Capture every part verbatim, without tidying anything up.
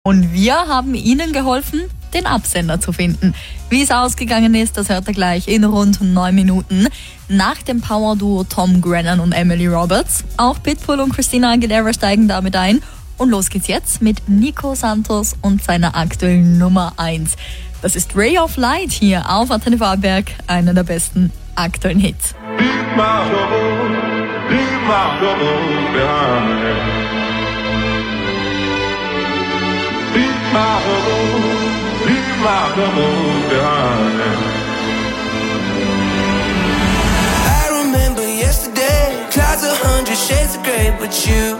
Und wir haben Ihnen geholfen, den Absender zu finden. Wie es ausgegangen ist, das hört ihr gleich in rund neun Minuten. Nach dem Power-Duo Tom Grennan und Emily Roberts. Auch Pitbull und Christina Aguilera steigen damit ein. Und los geht's jetzt mit Nico Santos und seiner aktuellen Nummer eins. Das ist Ray of Light hier auf Antenne Vorarlberg, einer der besten aktuellen Hits. Leave my trouble, leave my trouble behind. Leave my trouble, leave my trouble behind. I remember yesterday, clouds a hundred shades of grey, but you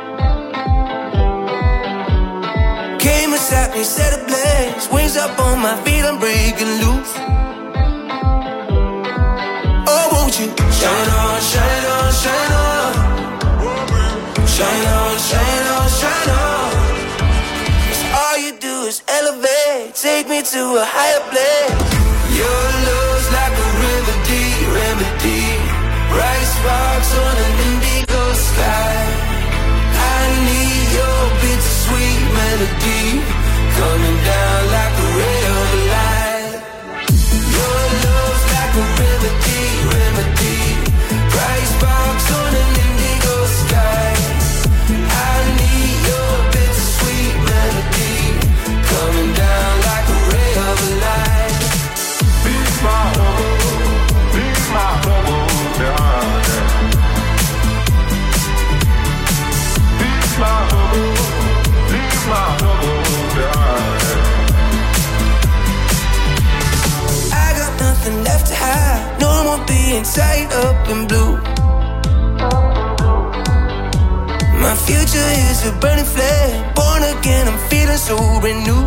came and sat me, set ablaze, wings up on my feet, I'm breaking loose. Oh, won't you shine on, shine on, shine on, shine on, shine on, shine on. 'Cause all you do is elevate, take me to a higher place. Your love's like a remedy, remedy. Bright sparks on an indigo sky. I need your bittersweet melody, coming down like a ray of light. Your love's like a remedy, remedy. Bright sparks on an indigo sky. I need your bittersweet melody, coming down like a ray of light. Leave my trouble, leave my trouble behind. Leave my trouble, leave my trouble behind. I got nothing left to hide, no more being tied up in blue. My future is a burning flame, born again, I'm feeling so renewed.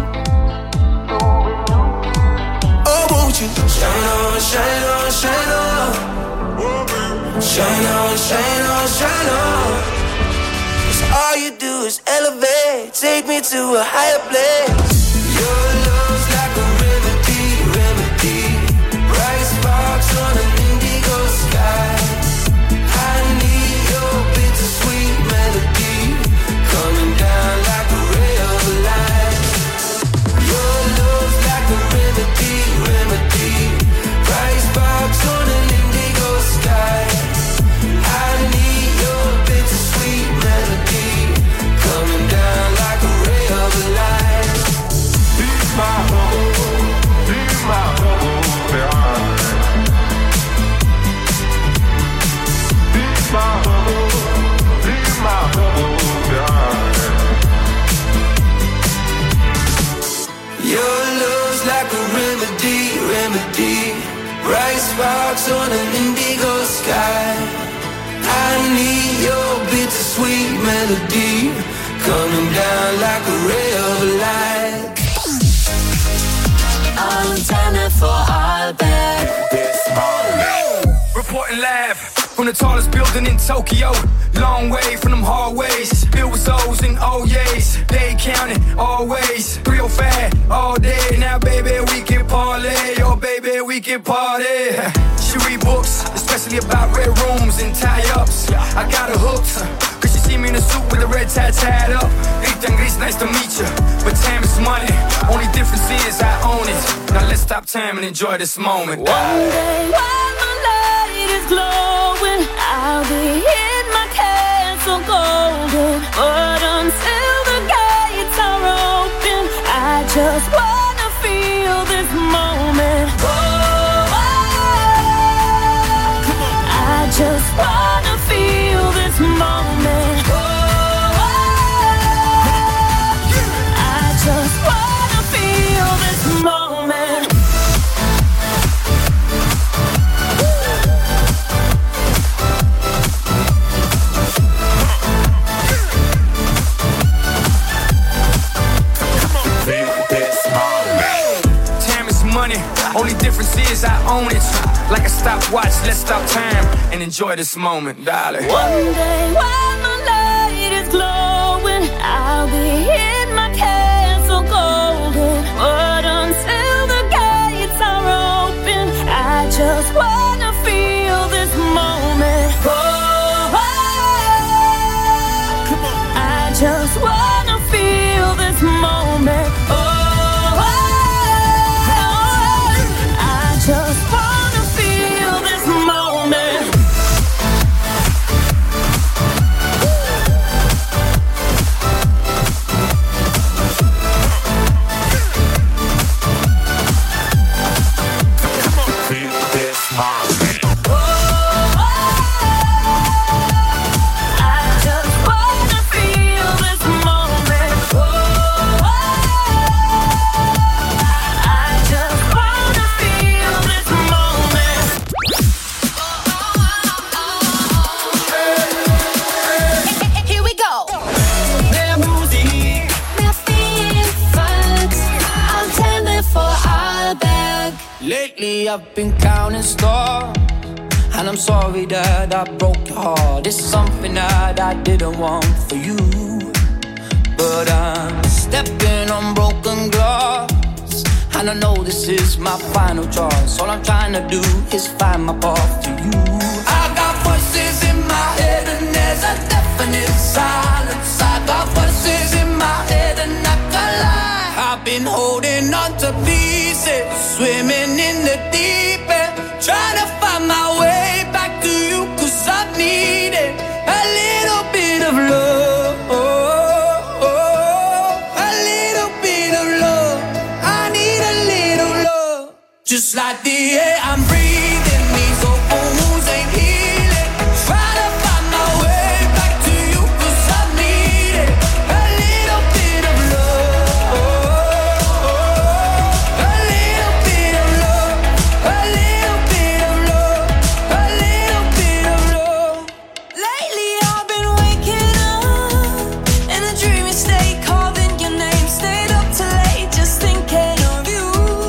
Oh, won't you shine on, shine on, shine on, shine on, shine on, shine on. 'Cause all you do is elevate, take me to a higher place. Your love's like a remedy, remedy. Bright sparks on an indigo sky. I need your bittersweet melody, coming down like a ray of light. Your love's like a remedy, remedy. Bright sparks on an indigo sky. I need your bittersweet melody, coming down like a ray of light. Leave my trouble, leave my trouble behind. Leave my trouble, leave my trouble behind. Your love's like a remedy, remedy. Bright sparks on an indigo sky. I need your bittersweet melody, coming down like a ray of light. Antenne Vorarlberg. Reporting live from the tallest building in Tokyo. Long way from them hallways, filled with O's and O's. They counting always, real fat all day. Now baby we can parlay, oh baby we can party. She read books, especially about red rooms and tie-ups. I got her hooked, cause she see me in a suit with a red tie tied up. Ethan Gris, nice to meet you, but time is money. Only difference is I own it. Now let's stop time and enjoy this moment. One day while my light is glowing, I'll be in my castle golden. But until the gates are open, I just wanna feel this moment. Oh, I just wanna feel this moment. Oh, I just wanna feel this moment. Only difference is I own it. Like a stopwatch, let's stop time and enjoy this moment, darling. One day while my light is glowing, I'll be in my castle golden. But until the gates are open, I just wanna feel this moment. Oh, I just wanna feel this moment. Lately I've been counting stars, and I'm sorry that I broke your heart. It's something that I didn't want for you, but I'm stepping on broken glass, and I know this is my final choice. All I'm trying to do is find my path to you. I got voices in my head and there's a definite silence. I got voices in my head and I can't lie. I've been holding on to pieces, swimming in the deep end, trying to find my way back to you, cause I needed a little bit of love, a little bit of love. I need a little love, just like the air I'm breathing. These open wounds ain't healing, trying to find my way back to you, cause I needed a little bit of love, a little bit of love, a little bit of love, a little bit of love. Lately I've been waking up in a dreamy state, carving your name, stayed up too late just thinking of you.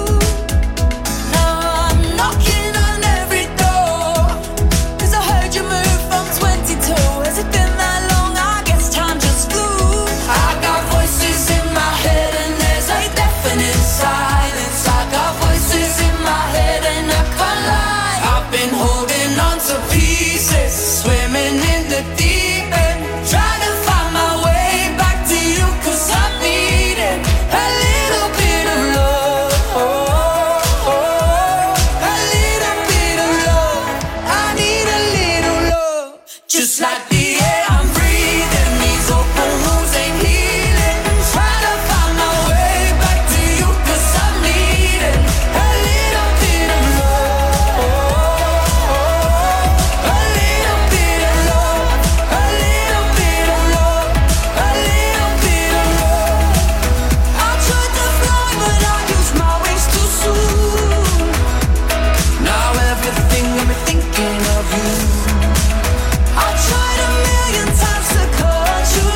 Now I'm knocking on every door, cause I heard you moved from twenty-two. Has it been that long? I guess time just flew. I got voices in my head and there's a definite silence. I got voices in my head and I can't lie. I've been holding on to pieces, swimming in the deep end, trying to find my way back to you, cause I needed a little bit of love, a little bit of love. I need a little love, just like the air I'm breathing. These open wounds ain't healing, trying to find my way back to you, cause I needed a little bit of love, a little bit of love, a little bit of love, a little bit of love. I tried to fly but I used my wings too soon. Now everything got me thinking of you. I tried a million times to cut you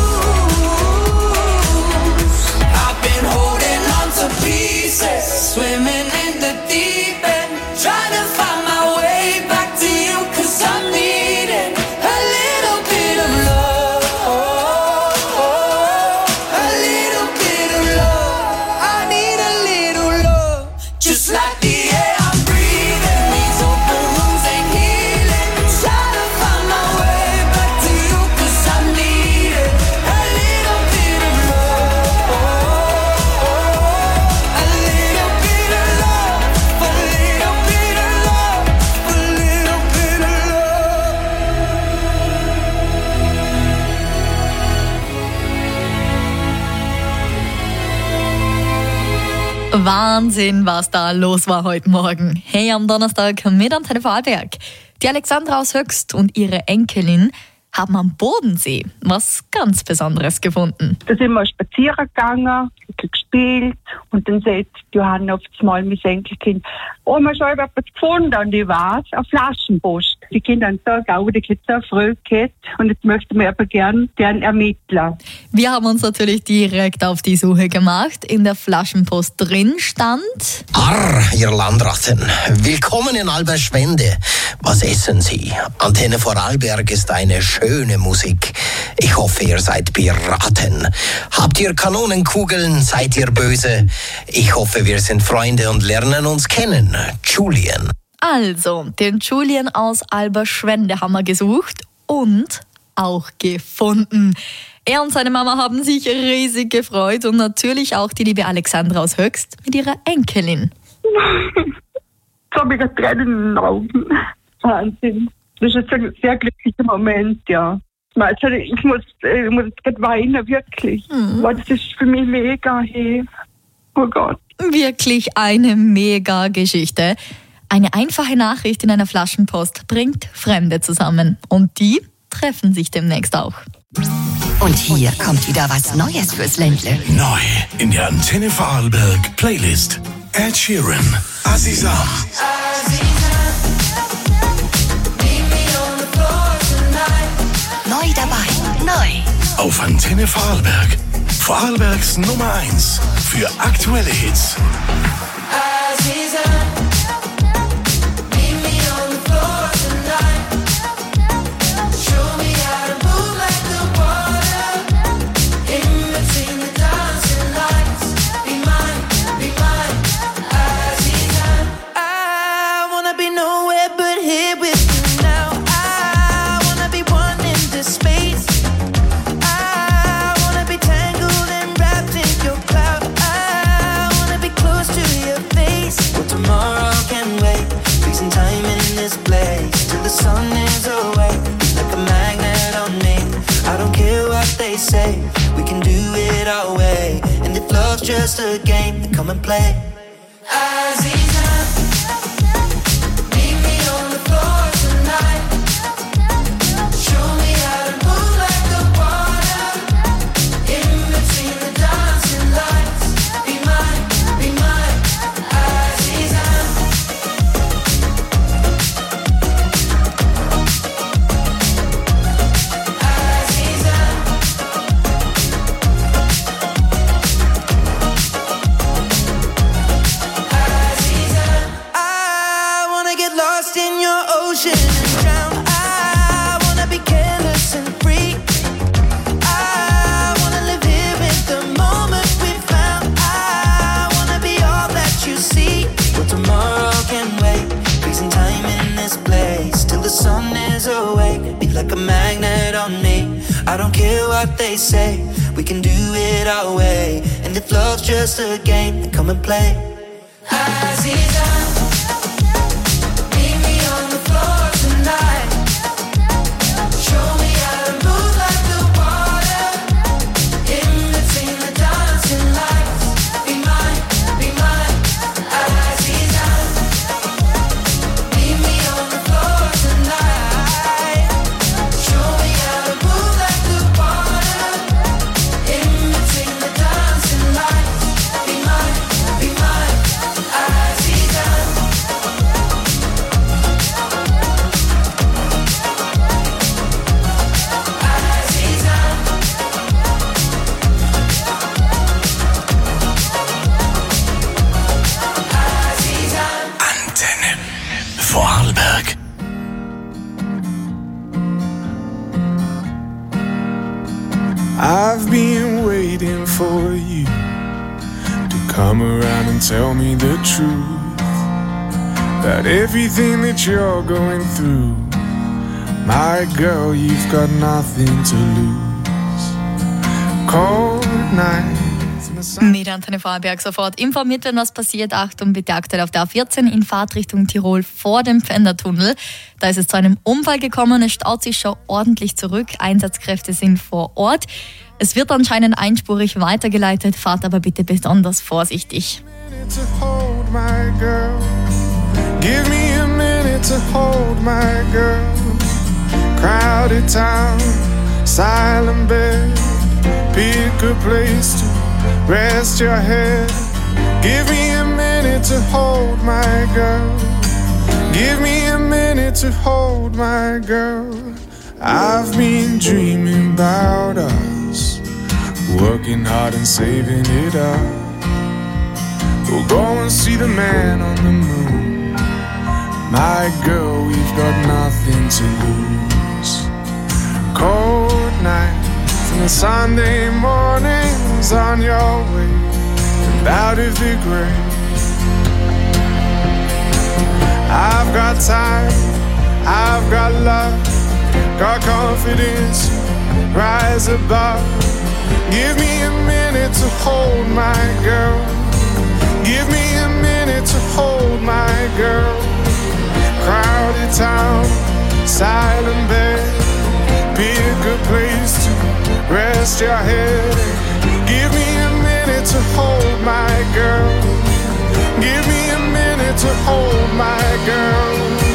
loose. I've been holding on to pieces, swimming in the deep end, trying to find my way back to you, cause I needed a little bit of love, a little bit of love. I need a little love, just like the air I'm breathing. These open wounds ain't healing, trying to find my way back to you, cause I needed a little bit of love, a little bit of love, a little bit of love, a little bit of love. Wahnsinn, was da los war heute Morgen. Hey, am Donnerstag mit Antenne Vorarlberg. Die Alexandra aus Höchst und ihre Enkelin haben am Bodensee was ganz Besonderes gefunden. Da sind wir spazieren gegangen, ein bisschen gespielt und dann sagt Johanna auf einmal mein Enkelkind, oh, wir haben etwas gefunden und ich weiß, eine Flaschenpost. Die Kinder haben so gaudig, so früh gehabt und jetzt möchten wir aber gern, gern ermitteln. Wir haben uns natürlich direkt auf die Suche gemacht. In der Flaschenpost drin stand: Arr, ihr Landratten. Willkommen in Alberschwende. Was essen Sie? Antenne Vorarlberg ist eine schöne Musik. Ich hoffe, ihr seid Piraten. Habt ihr Kanonenkugeln? Seid ihr böse? Ich hoffe, wir sind Freunde und lernen uns kennen. Julian. Also, den Julian aus Alberschwende haben wir gesucht und auch gefunden. Er und seine Mama haben sich riesig gefreut und natürlich auch die liebe Alexandra aus Höchst mit ihrer Enkelin. So habe ich gerade Tränen in den Augen. Wahnsinn. Das ist jetzt ein sehr glücklicher Moment, ja. Also ich muss, ich muss jetzt gerade weinen, wirklich. Mhm. Weil das ist für mich mega, hey. Oh Gott. Wirklich eine mega Geschichte. Eine einfache Nachricht in einer Flaschenpost bringt Fremde zusammen. Und die treffen sich demnächst auch. Und hier kommt wieder was Neues fürs Ländle. Neu in der Antenne Vorarlberg Playlist. Ed Sheeran, Aziza. Neu dabei, neu. Auf Antenne Vorarlberg. Vorarlbergs Nummer eins für aktuelle Hits. Aziza. say. We can do it our way. And if love's just a game, then come and play. Aziza, meet me on the floor tonight. Show me how to move like the water. In between the dancing lights. Be mine, be mine, Aziza. Like a magnet on me. I don't care what they say. We can do it our way. And if love's just a game, then come and play. Aziza, meet me on the floor tonight. Show me how to move like the water. In between the dancing lights. Be mine, be mine, Aziza. Meet me on the floor tonight. Vorarlberg. I've been waiting for you to come around and tell me the truth about everything that you're going through. My girl, you've got nothing to lose. Cold night. Mit Antenne Vorarlberg sofort informiert werden, was passiert. Achtung, bitte aktuell auf der A vierzehn in Fahrtrichtung Tirol vor dem Pfändertunnel. Da ist es zu einem Unfall gekommen. Es staut sich schon ordentlich zurück. Einsatzkräfte sind vor Ort. Es wird anscheinend einspurig weitergeleitet. Fahrt aber bitte besonders vorsichtig. Give me a minute to hold my girl. Crowded town, silent bed. Pick a place to rest your head. Give me a minute to hold my girl. Give me a minute to hold my girl. I've been dreaming about us, working hard and saving it up. We'll go and see the man on the moon. My girl, we've got nothing to lose. Cold night and the Sunday mornings on your way and out of the grave. I've got time, I've got love, got confidence, rise above. Give me a minute to hold my girl. Give me a minute to hold my girl. Crowded town, silent bed. Pick a place to rest your head. Give me a minute to hold my girl. Give me a minute to hold my girl.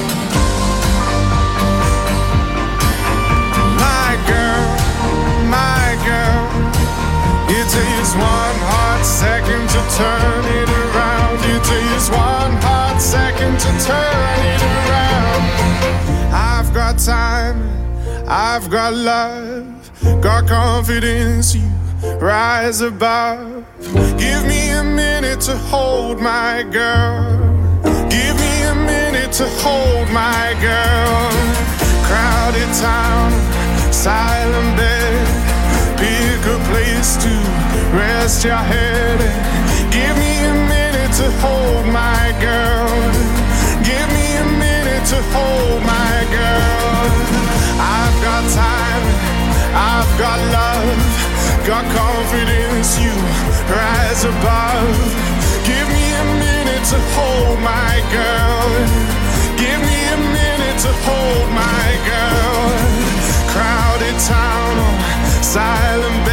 My girl, my girl. It takes one hot second to turn it around. It takes one hot second to turn it around. I've got time, I've got love, got confidence, you rise above. Give me a minute to hold my girl. Give me a minute to hold my girl. Crowded town, silent bed. Pick a place to rest your head. Give me a minute to hold my girl. Give me a minute to hold my girl. I've got time, I've got love, got confidence, you rise above. Give me a minute to hold my girl. Give me a minute to hold my girl. Crowded town, silent bed.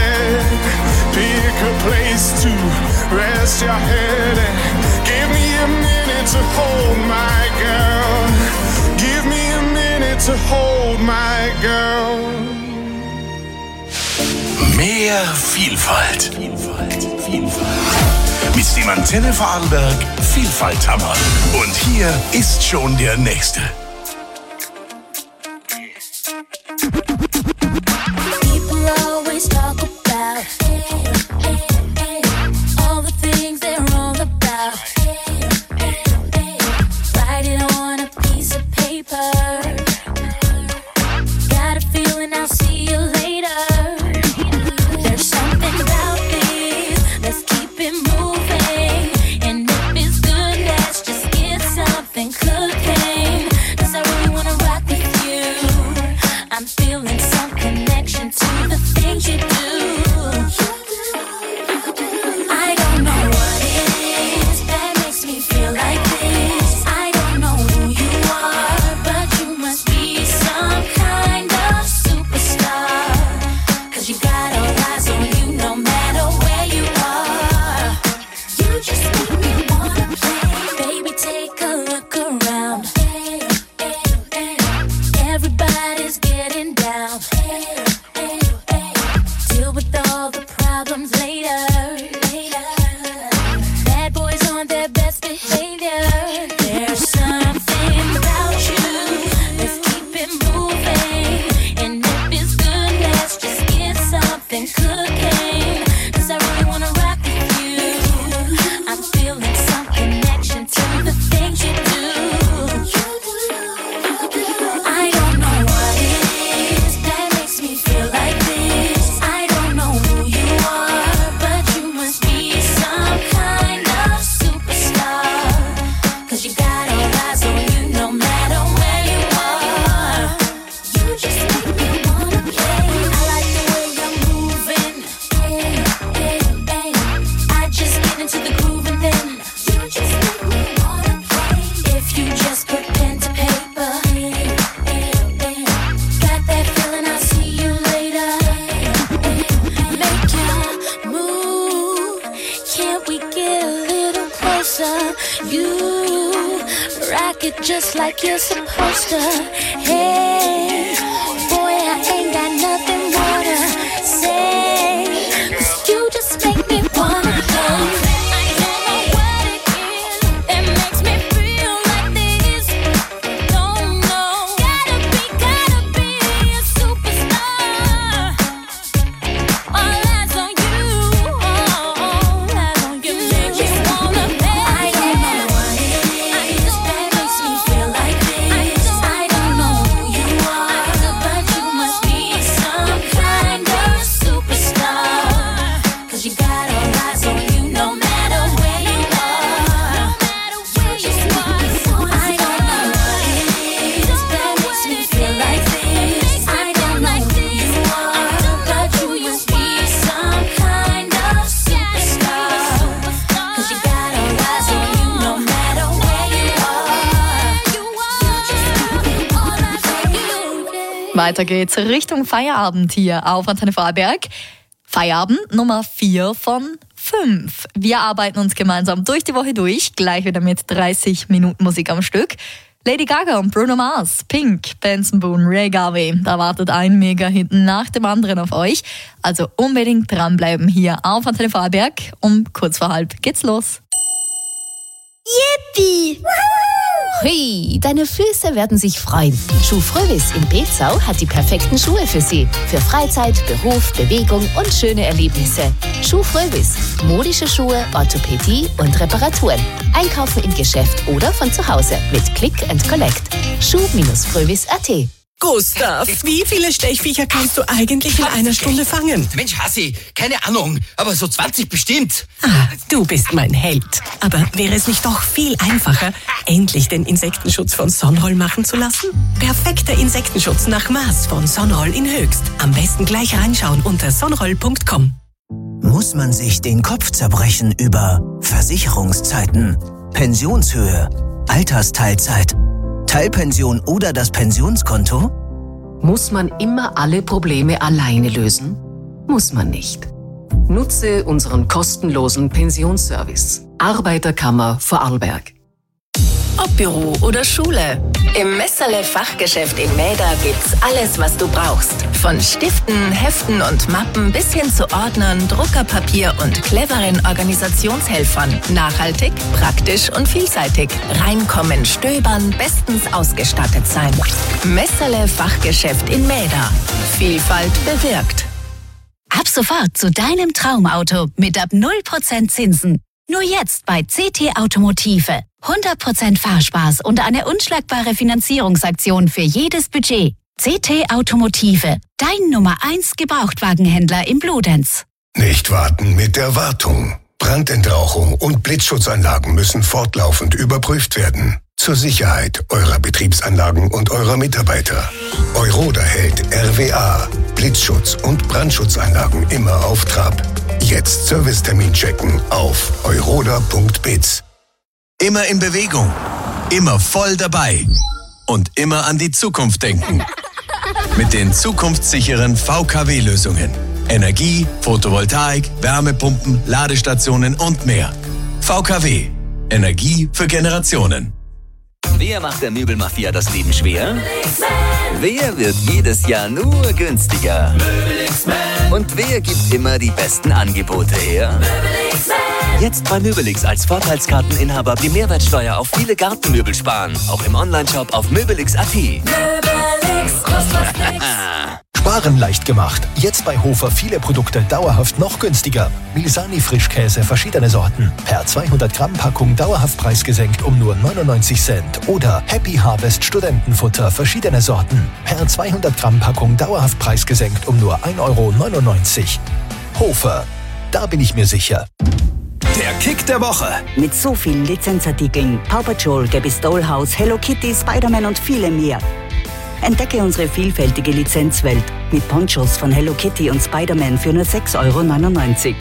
rest your head and give me a minute to hold my girl. Give me a minute to hold my girl. Mehr Vielfalt. Vielfalt. Vielfalt. Mit dem Antenne Vorarlberg Vielfalthammer. Und hier ist schon der nächste. People always talk about all the things they're wrong about. Write it on a piece of paper. Got a feeling I'll see you later. There's something about this, let's keep it moving. And if it's good, let's just get something cooking. 'Cause I really wanna rock with you. I'm feeling some connection to the things you do. I don't know what it is that makes me feel like this. I don't know who you are, but you must be some kind of superstar. 'Cause you got all eyes on you no matter where you are. You just make me wanna play. Baby, take a look around. Everybody's getting down. Deal with all the problems later. Bad boys on their best behavior. There's something about you. Let's keep it moving. And if it's good, let's just get something cooking. 'Cause I really wanna rock with you. I'm feeling some connection to the things you do. I don't know what it is that makes me feel like this. I don't know who you are, but you must be some kind of superstar. 'Cause you got all eyes on you no matter where you are. You just make me wanna play. I like the way you're moving. I just get into the groove and then you just make me wanna play. If you just put pen to paper. Got that feeling, I'll see you later. Make your move. Can't we get a little closer? You rock it just like you're supposed to. Hey, boy, I ain't got nothing more to say. 'Cause you just make me wanna play. I don't know what it is that makes me feel like this. Don't know. Gotta be, gotta be a superstar. All eyes on you. All eyes on you. You just wanna play. I don't know what it is that makes me feel like this. I don't know who you are, but you must be some kind of superstar. 'Cause you got all eyes on you no matter where you are. You just want some. I don't know what it is that makes me feel like this. I don't know who you are, but you must be some kind of superstar. 'Cause you got all eyes on you no matter where you are. You just make me wanna play. Weiter geht's Richtung Feierabend hier auf Antenne Vorarlberg. Feierabend Nummer vier von fünf. Wir arbeiten uns gemeinsam durch die Woche durch, gleich wieder mit dreißig Minuten Musik am Stück. Lady Gaga und Bruno Mars, Pink, Benson Boone, Ray Garvey. Da wartet ein Mega-Hit nach dem anderen auf euch. Also unbedingt dranbleiben hier auf Antenne Vorarlberg. Um kurz vor halb geht's los. Yippie! Hui, deine Füße werden sich freuen. Schuh Frövis in Bezau hat die perfekten Schuhe für Sie. Für Freizeit, Beruf, Bewegung und schöne Erlebnisse. Schuh Frövis. Modische Schuhe, Orthopädie und Reparaturen. Einkaufen im Geschäft oder von zu Hause mit Click and Collect. schuh Frövis punkt at. Gustav, wie viele Stechviecher kannst du eigentlich in einer Stunde fangen? Mensch, Hassi, keine Ahnung, aber so zwanzig bestimmt. Ah, du bist mein Held. Aber wäre es nicht doch viel einfacher, endlich den Insektenschutz von Sonroll machen zu lassen? Perfekter Insektenschutz nach Maß von Sonroll in Höchst. Am besten gleich reinschauen unter sonroll punkt com. Muss man sich den Kopf zerbrechen über Versicherungszeiten, Pensionshöhe, Altersteilzeit, Teilpension oder das Pensionskonto? Muss man immer alle Probleme alleine lösen? Muss man nicht. Nutze unseren kostenlosen Pensionsservice. Arbeiterkammer Vorarlberg. Ob Büro oder Schule. Im Messerle Fachgeschäft in Mäder gibt's alles, was du brauchst. Von Stiften, Heften und Mappen bis hin zu Ordnern, Druckerpapier und cleveren Organisationshelfern. Nachhaltig, praktisch und vielseitig. Reinkommen, stöbern, bestens ausgestattet sein. Messerle Fachgeschäft in Mäder. Vielfalt bewirkt. Ab sofort zu deinem Traumauto mit ab null Prozent Zinsen. Nur jetzt bei C T Automotive. hundert Prozent Fahrspaß und eine unschlagbare Finanzierungsaktion für jedes Budget. C T Automotive, dein Nummer eins Gebrauchtwagenhändler in Bludenz. Nicht warten mit der Wartung. Brandentrauchung und Blitzschutzanlagen müssen fortlaufend überprüft werden. Zur Sicherheit eurer Betriebsanlagen und eurer Mitarbeiter. Euroda hält R W A, Blitzschutz und Brandschutzanlagen immer auf Trab. Jetzt Servicetermin checken auf euroda punkt biz. Immer in Bewegung, immer voll dabei und immer an die Zukunft denken. Mit den zukunftssicheren V K W-Lösungen. Energie, Photovoltaik, Wärmepumpen, Ladestationen und mehr. V K W. Energie für Generationen. Wer macht der Möbelmafia das Leben schwer? Wer wird jedes Jahr nur günstiger? Und wer gibt immer die besten Angebote her? Jetzt bei Möbelix als Vorteilskarteninhaber die Mehrwertsteuer auf viele Gartenmöbel sparen. Auch im Onlineshop auf möbelix punkt at. Möbelix, kost was nix. Sparen leicht gemacht. Jetzt bei Hofer viele Produkte dauerhaft noch günstiger. Milsani Frischkäse verschiedene Sorten. Per zweihundert Gramm Packung dauerhaft preisgesenkt um nur neunundneunzig Cent. Oder Happy Harvest Studentenfutter verschiedene Sorten. Per zweihundert Gramm Packung dauerhaft preisgesenkt um nur ein Euro neunundneunzig. Hofer, da bin ich mir sicher. Der Kick der Woche. Mit so vielen Lizenzartikeln. Paw Patrol, Gabby's Dollhouse, Hello Kitty, Spider-Man und viele mehr. Entdecke unsere vielfältige Lizenzwelt mit Ponchos von Hello Kitty und Spider-Man für nur sechs Euro neunundneunzig.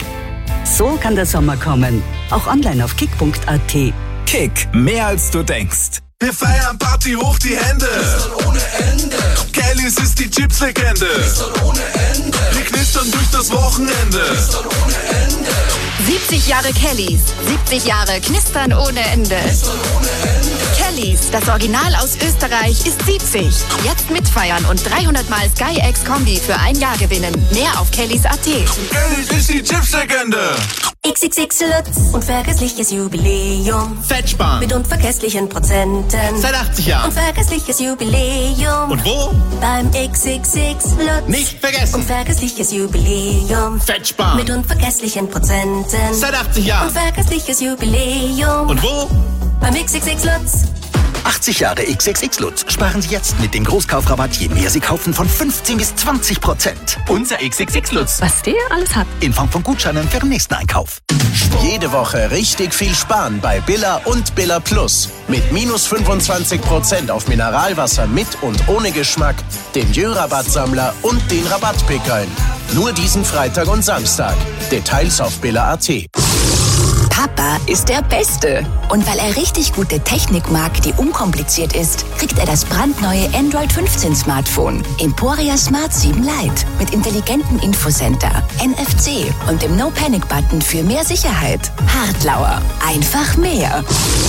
So kann der Sommer kommen. Auch online auf kick punkt at. Kick, mehr als du denkst. Wir feiern Party hoch die Hände. Ohne Ende. Kellys ist die Chips-Legende. Ohne Ende. Wir knistern durch das Wochenende. Ohne Ende. siebzig Jahre Kellys. siebzig Jahre Knistern ohne Ende. Ohne Ende. Kellys, das Original aus Österreich, ist siebzig. Jetzt mitfeiern und dreihundert Mal Sky X Kombi für ein Jahr gewinnen. Mehr auf kellys punkt at. Kellys ist die Chips-Legende. X X X Lutz, unvergessliches Jubiläum. Fettsparen. Mit unvergesslichen Prozenten. Seit achtzig Jahren. Unvergessliches Jubiläum. Und wo? Beim X X X Lutz. Nicht vergessen. Unvergessliches Jubiläum. Fettsparen. Mit unvergesslichen Prozenten. Seit achtzig Jahren. Unvergessliches Jubiläum. Und wo? Beim X X X Lutz. achtzig Jahre X X X Lutz. Sparen Sie jetzt mit dem Großkaufrabatt, je mehr Sie kaufen, von fünfzehn bis zwanzig Prozent. Unser X X X Lutz. Was der alles hat. In Form von Gutscheinen für den nächsten Einkauf. Jede Woche richtig viel sparen bei Billa und Billa Plus. Mit minus fünfundzwanzig Prozent auf Mineralwasser mit und ohne Geschmack, den Jö-Rabattsammler und den Rabattpickeln. Nur diesen Freitag und Samstag. Details auf billa punkt at. Papa ist der Beste. Und weil er richtig gute Technik mag, die unkompliziert ist, kriegt er das brandneue Android fünfzehn Smartphone Emporia Smart sieben Lite mit intelligentem Infocenter, N F C und dem No-Panic-Button für mehr Sicherheit. Hartlauer. Einfach mehr.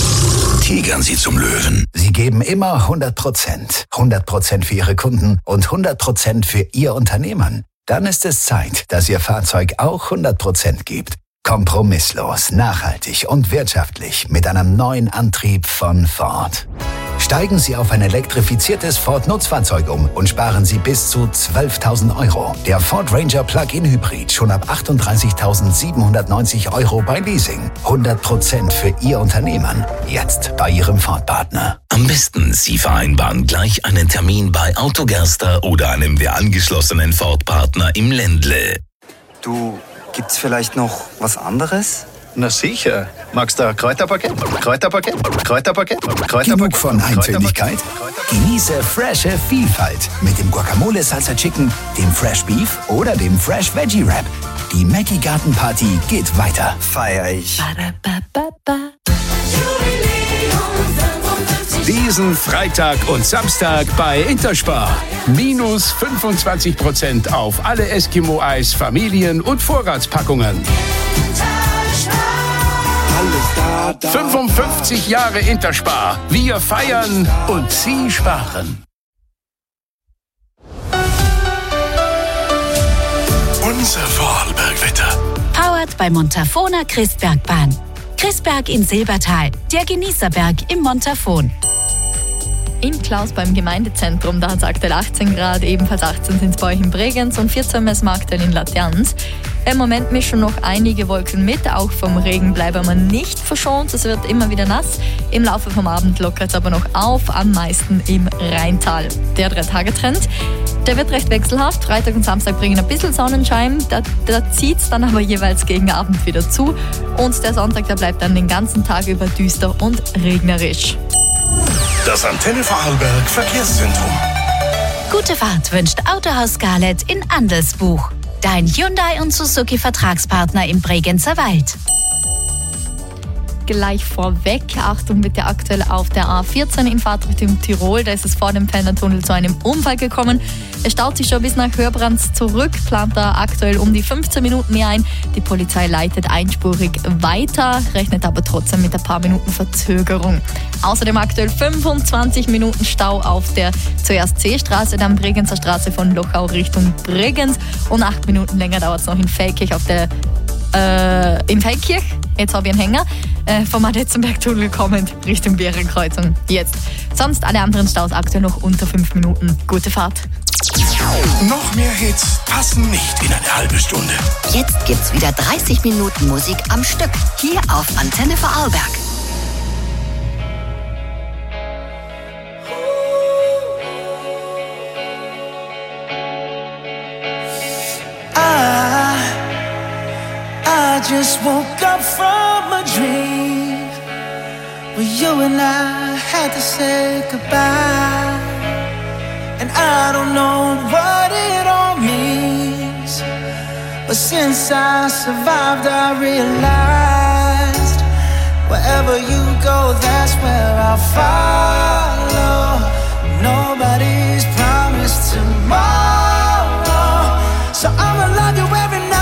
Tigern Sie zum Löwen. Sie geben immer hundert Prozent. hundert Prozent für Ihre Kunden und hundert Prozent für Ihr Unternehmen. Dann ist es Zeit, dass Ihr Fahrzeug auch hundert Prozent gibt. Kompromisslos, nachhaltig und wirtschaftlich mit einem neuen Antrieb von Ford. Steigen Sie auf ein elektrifiziertes Ford-Nutzfahrzeug um und sparen Sie bis zu zwölftausend Euro. Der Ford Ranger Plug-in Hybrid schon ab achtunddreißigtausendsiebenhundertneunzig Euro bei Leasing. hundert Prozent für Ihr Unternehmen. Jetzt bei Ihrem Ford-Partner. Am besten, Sie vereinbaren gleich einen Termin bei Autogerster oder einem der angeschlossenen Ford-Partner im Ländle. Du... Gibt's vielleicht noch was anderes? Na sicher. Magst du ein Kräuterpaket? Kräuterpaket? Kräuterpaket? Kräuterpaket? Genug von Eintödigkeit? Genieße frische Vielfalt mit dem Guacamole Salsa Chicken, dem Fresh Beef oder dem Fresh Veggie Wrap. Die Mackie Garten Party geht weiter. Feier ich. Die Diesen Freitag und Samstag bei Interspar. Minus fünfundzwanzig Prozent auf alle Eskimo-Eis, Familien- und Vorratspackungen. fünfundfünfzig Jahre Interspar. Wir feiern und Sie sparen. Unser Vorarlbergwetter. Powered bei Montafona Christbergbahn. Christberg in Silbertal, der Genießerberg im Montafon. In Klaus beim Gemeindezentrum, da hat es aktuell achtzehn Grad, ebenfalls achtzehn sind es bei euch in Bregenz und vierzehn messen wir aktuell in Laterns. Im Moment mischen noch einige Wolken mit, auch vom Regen bleiben wir nicht verschont, es wird immer wieder nass. Im Laufe vom Abend lockert es aber noch auf, am meisten im Rheintal. Der Drei-Tage-Trend, der wird recht wechselhaft. Freitag und Samstag bringen ein bisschen Sonnenschein, da, da zieht es dann aber jeweils gegen Abend wieder zu. Und der Sonntag, der bleibt dann den ganzen Tag über düster und regnerisch. Das Antenne Vorarlberg Verkehrszentrum. Gute Fahrt wünscht Autohaus Scarlett in Andelsbuch. Dein Hyundai und Suzuki Vertragspartner im Bregenzer Wald. Gleich vorweg, Achtung bitte aktuell auf der A vierzehn in Fahrtrichtung Tirol. Da ist es vor dem Pennertunnel zu einem Unfall gekommen. Es staut sich schon bis nach Hörbrands zurück, plant da aktuell um die fünfzehn Minuten mehr ein. Die Polizei leitet einspurig weiter, rechnet aber trotzdem mit ein paar Minuten Verzögerung. Außerdem aktuell fünfundzwanzig Minuten Stau auf der zuerst C-Straße, dann Bregenzer Straße von Lochau Richtung Bregenz und acht Minuten länger dauert es noch in Feldkirch auf der Äh, in Feldkirch, jetzt habe ich einen Hänger, äh, vom Adetzenberg-Tunnel kommend Richtung Bärenkreuzung. Jetzt. Sonst alle anderen Staus aktuell noch unter fünf Minuten. Gute Fahrt. Noch mehr Hits passen nicht in eine halbe Stunde. Jetzt gibt's wieder dreißig Minuten Musik am Stück. Hier auf Antenne Vorarlberg. I just woke up from a dream where you and I had to say goodbye. And I don't know what it all means, but since I survived I realized wherever you go, that's where I'll follow. Nobody's promised tomorrow, so I'ma love you every night.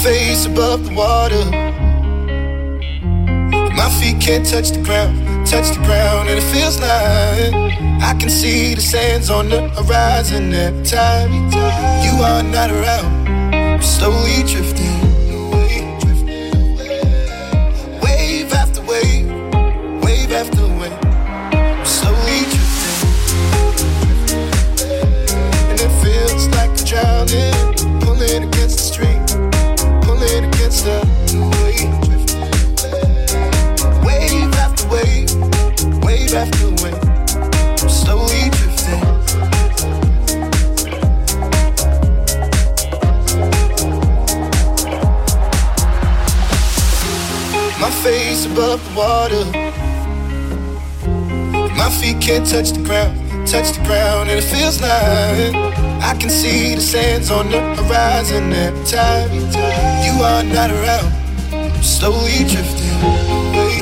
face above the water. My feet can't touch the ground, touch the ground, and it feels like I can see the sands on the horizon every time you are not around. I'm slowly drifting away, drifting away. Wave after wave, wave after wave. I'm slowly drifting, and it feels like I'm drowning, pulling against the stream, pulling against the wave. Wave after wave, wave after wave, I'm slowly drifting. My face above the water. My feet can't touch the ground, touch the ground, and it feels like I can see the sands on the horizon every time you are not around. I'm slowly drifting away.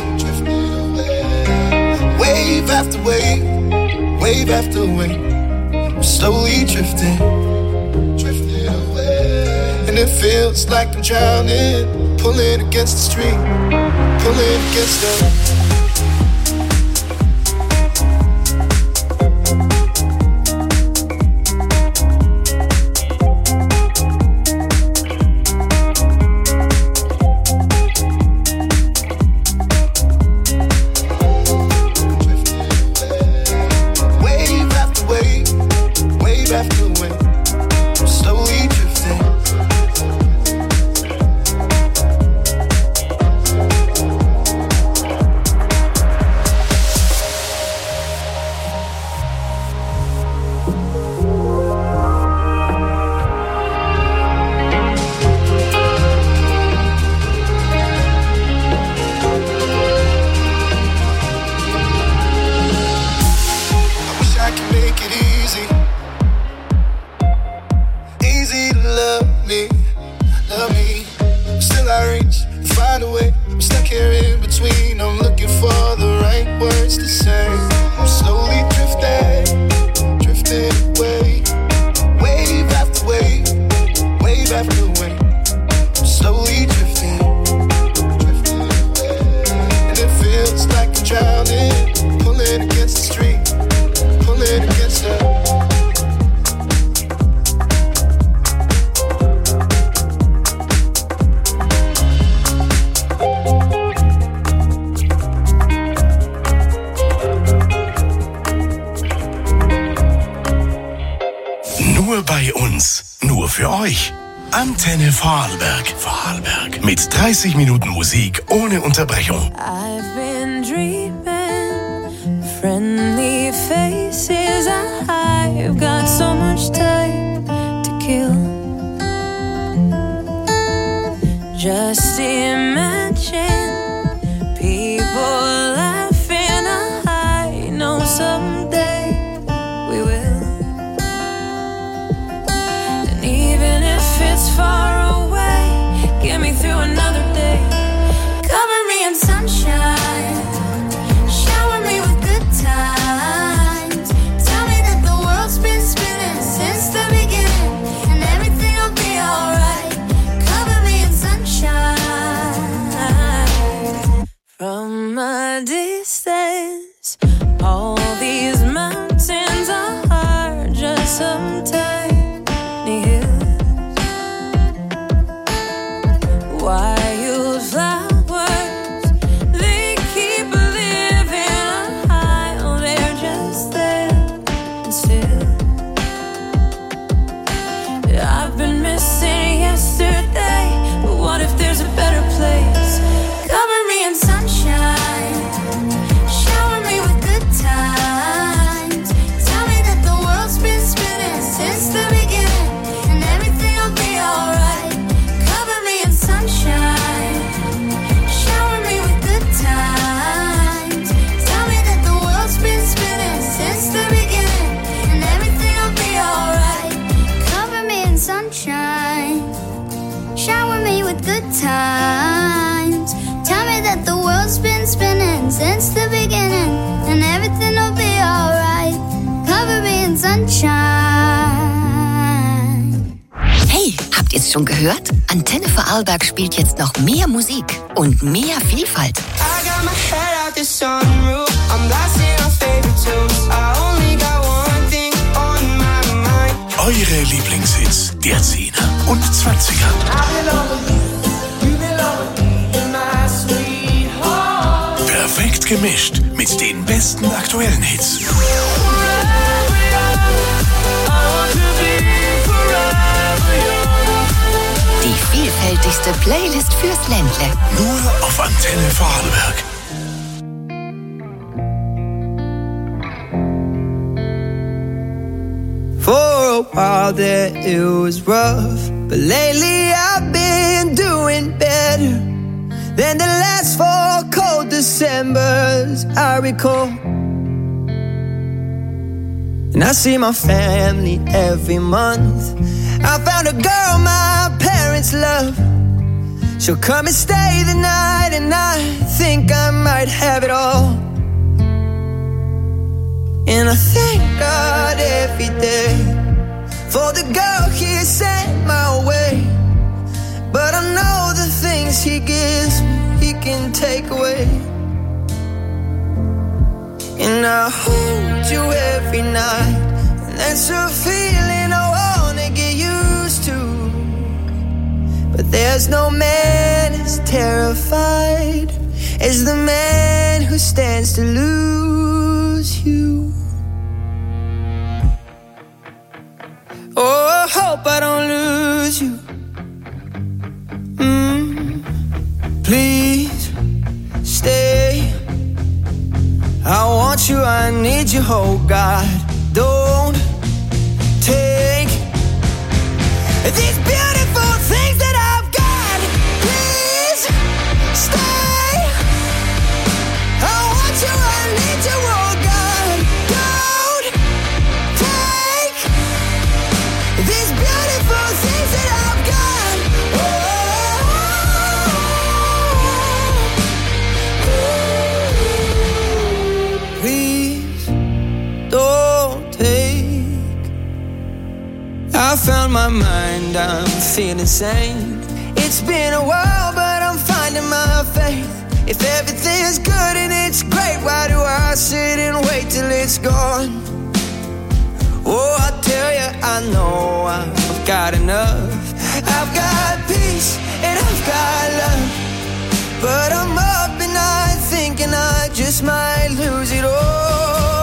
Wave after wave, wave after wave, I'm slowly drifting, drifting away. And it feels like I'm drowning, pulling against the stream, pulling against the Antenne Vorarlberg. Vorarlberg. Mit dreißig Minuten Musik ohne Unterbrechung. I've been dreaming, friendly faces. I've got so much time to kill. Just imagine people laughing. I know someday we will. And even if it's far away, get me through another day. Cover me in sunshine, shower me with good times. Tell me that the world's been spinning since the beginning, and everything will be alright. Cover me in sunshine. From a distance, all these mountains are just some tiny hills. Wildflowers, they keep living high. Oh, they're just there and still. I've been missing yesterday, but what if there's a better place? Cover me in sunshine, shower me with good times. Tell me that the world's been spinning since Schon gehört? Antenne Vorarlberg spielt jetzt noch mehr Musik und mehr Vielfalt. I got my head out the sunroof. I'm blasting our favorite tunes. I only got one thing on my mind. Eure Lieblingshits der Zehner und Zwanziger. Perfekt gemischt mit den besten aktuellen Hits. Die vielfältigste Playlist fürs Ländle. Nur auf Antenne Vorarlberg. For a while there it was rough, but lately I've been doing better than the last four cold Decembers I recall. And I see my family every month. I found a girl my parents love. She'll come and stay the night, and I think I might have it all. And I thank God every day for the girl He sent my way. But I know the things He gives me, He can take away. And I hold you every night, and that's a feeling I wanna get used to. But there's no man as terrified as the man who stands to lose you. Oh, I hope I don't lose you. Mm, please stay. I want you, I need you, oh God. Don't take these beautiful things that I've got. Please stay. I want you, I need you, oh God. Don't take these beautiful things that I've got. Oh, please don't take. I found my mind, I'm feeling sane. It's been a while, but I'm finding my faith. If everything's good and it's great, why do I sit and wait till it's gone? Oh, I tell you, I know I've got enough. I've got peace and I've got love. But I'm up and I'm thinking I just might lose it all.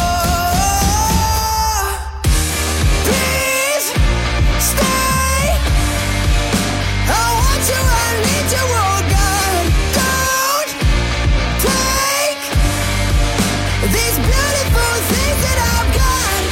Please stay. I want you, I need you, oh God. Don't take these beautiful things that I've got.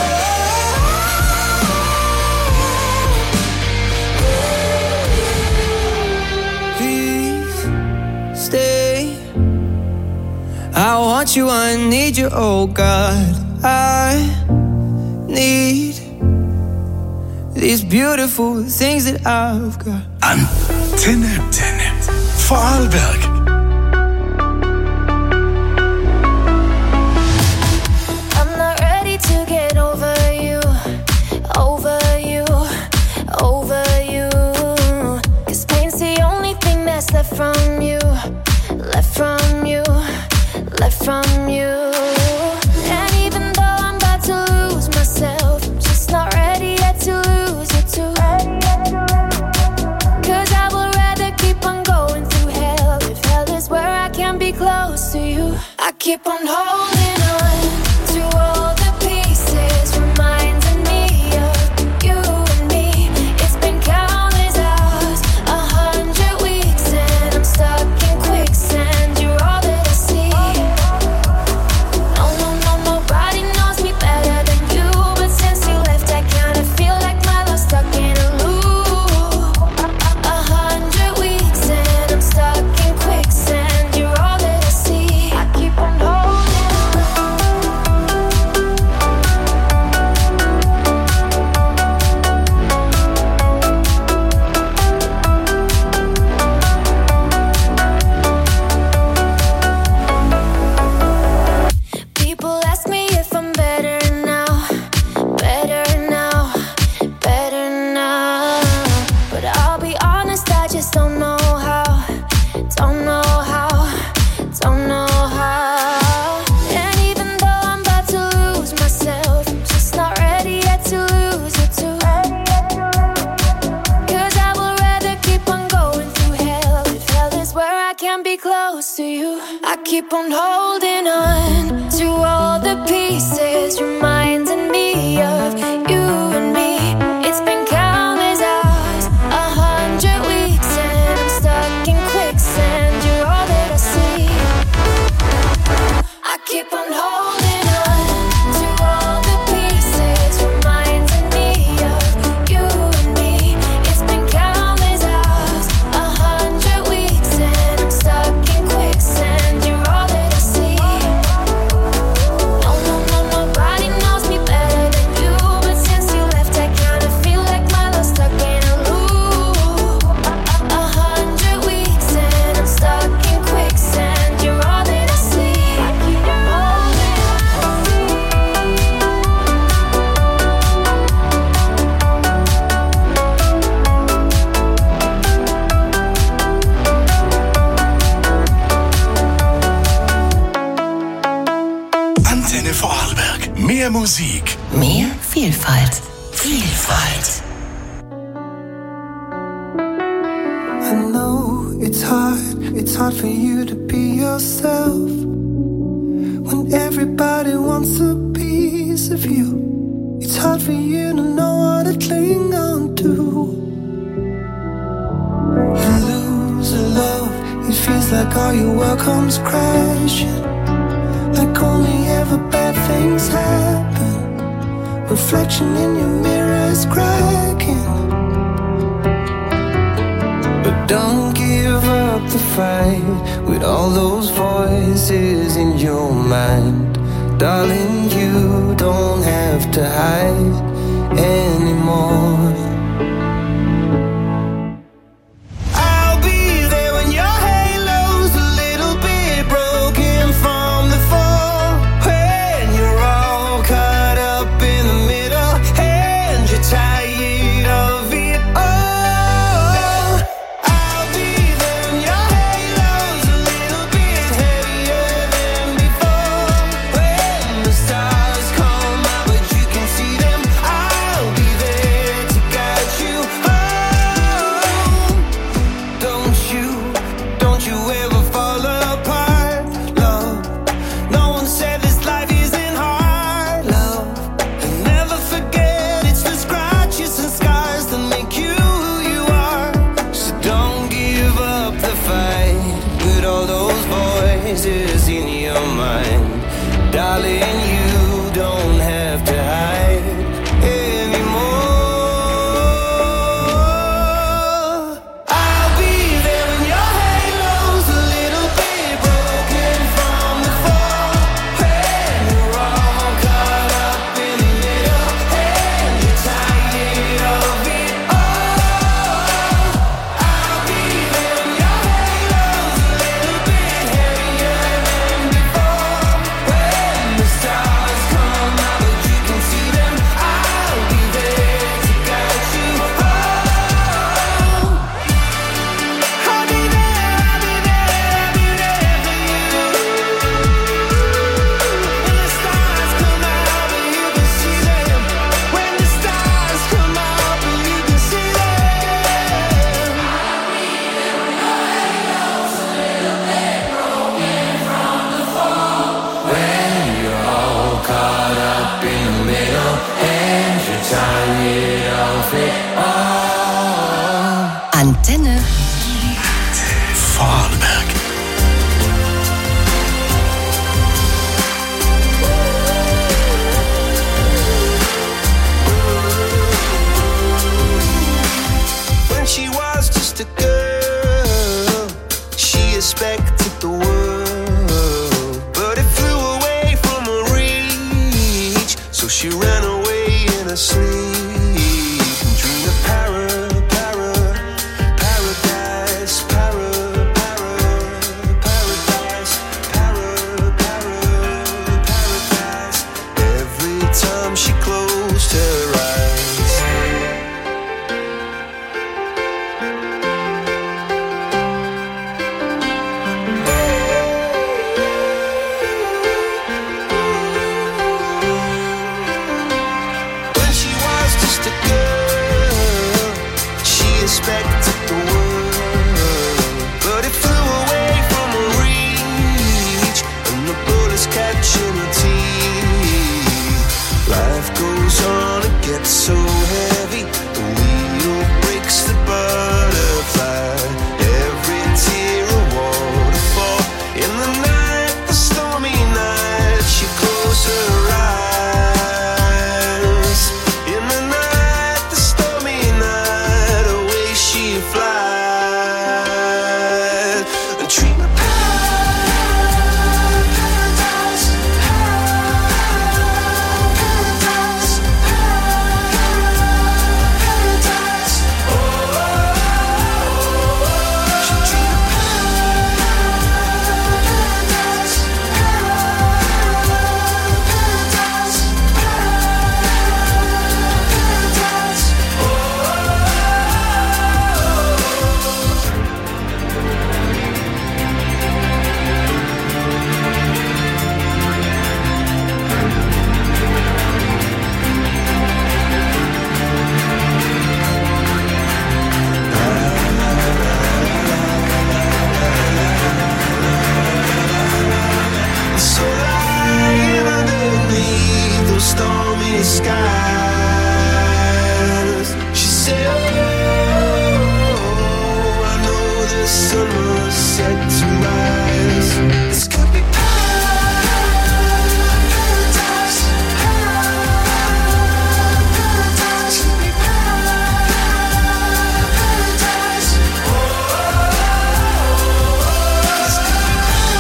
Please stay. I want you, I need you, oh God. I need these beautiful things that I've got. Antenne, Antenne Vorarlberg. I'm not ready to get over you, over you, over you. 'Cause pain's the only thing that's left from you, left from you, left from you. And even though I'm about to lose myself, I'm just not ready yet to lose you too. 'Cause I would rather keep on going through hell, if hell is where I can be close to you. I keep on holding on to all the pieces, reminding me of you and me. It's been countless hours, a hundred weeks, and I'm stuck in quicksand. You're all that I see. No, no, no, nobody knows me better than you. But since you left, I kinda feel like my love's stuck in a loop. A hundred weeks, and I'm stuck in quicksand. You're all that I see. I keep on holding on. keep on holding on to all the pieces, reminding me of you and me. It's been countless hours, a hundred weeks, and I'm stuck in quicksand. You're all that I see. I keep on holding on to all the pieces, reminding me of you and me. It's been countless hours, a hundred weeks, and I'm stuck in quicksand. You're all that I see. No, no, no, nobody knows me better than you, but since you left, I kinda feel like my love's stuck in a loop. A hundred weeks, and I'm stuck in quicksand. You're all that I see. Antenne Vorarlberg. Mehr Musik. Mehr Vielfalt. Vielfalt. I know it's hard, it's hard for you to be yourself when everybody wants a piece of you. It's hard for you to know what to cling on to. You lose a love, it feels like all your world comes crashing, like only ever bad things happen. Reflection in your mirror is cracking. But don't give up the fight with all those voices in your mind. Darling, you don't have to hide anymore. I'll be there when your halo's a little bit broken from the fall, when you're all caught up in the middle and you're tired of it all. I'll be there when your halo's a little bit heavier than before, when the stars come out but you can see them. I'll be there to guide you home. Don't you, don't you ever fall apart, love. No one said this life isn't hard, love. And never forget it's the scratches and scars that make you who you are. So don't give up the fight with all those voices in your mind. Darling, you don't have to hide anymore. I'll be there when your halo's a little bit broken from the fall, when you're all caught up in the middle and you're tired of it all. I'll be there when your halo's a little bit heavier than before, when the stars come out. close her eyes. In the night, the stormy night, away she flies. And treat me paradise, paradise, paradise. Oh, she treat me paradise, so lying underneath those stormy skies. She said, oh, I know the sun was set to rise. This could be paradise, paradise, could be paradise. Oh, this could be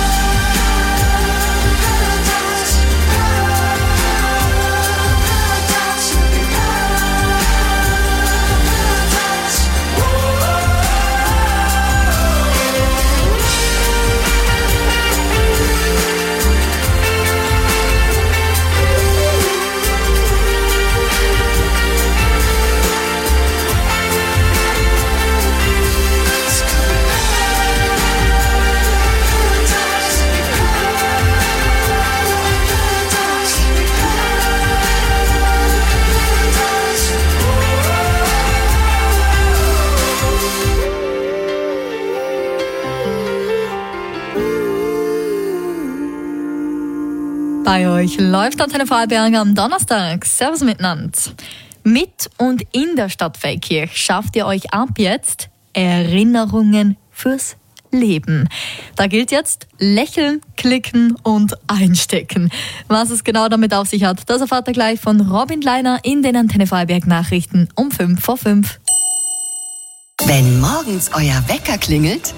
paradise, paradise, could be paradise. Bei euch läuft Antenne Vorarlberg am Donnerstag. Servus miteinander. Mit und in der Stadt Feldkirch schafft ihr euch ab jetzt Erinnerungen fürs Leben. Da gilt jetzt lächeln, klicken und einstecken. Was es genau damit auf sich hat, das erfahrt ihr gleich von Robin Leiner in den Antenne Vorarlberg Nachrichten um fünf vor fünf. Wenn morgens euer Wecker klingelt,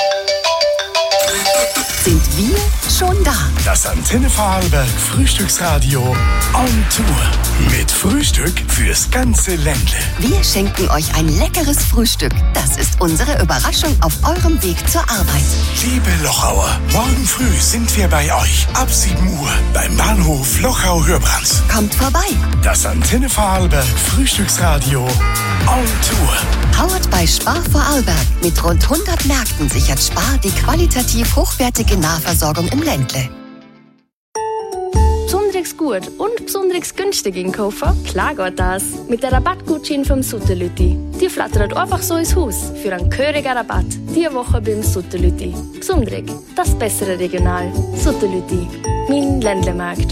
sind wir schon da. Das Antenne Vorarlberg Frühstücksradio on Tour. Mit Frühstück fürs ganze Ländle. Wir schenken euch ein leckeres Frühstück. Das ist unsere Überraschung auf eurem Weg zur Arbeit. Liebe Lochauer, morgen früh sind wir bei euch. Ab sieben Uhr beim Bahnhof Lochau-Hörbrands. Kommt vorbei. Das Antenne Vorarlberg Frühstücksradio on Tour. Powered bei Spar Vorarlberg. Mit rund hundert Märkten sichert Spar die qualitativ hochwertige Nahversorgung im Ländle. Besonders gut und besonders günstig einkaufen? Klar geht das. Mit der Rabattgutschein vom Sutterlütti. Die flattert einfach so ins Haus für einen gehörigen Rabatt. Diese Woche beim Sutterlütti. Besonders, das bessere Regional. Sutterlütti. Mein Ländlemarkt.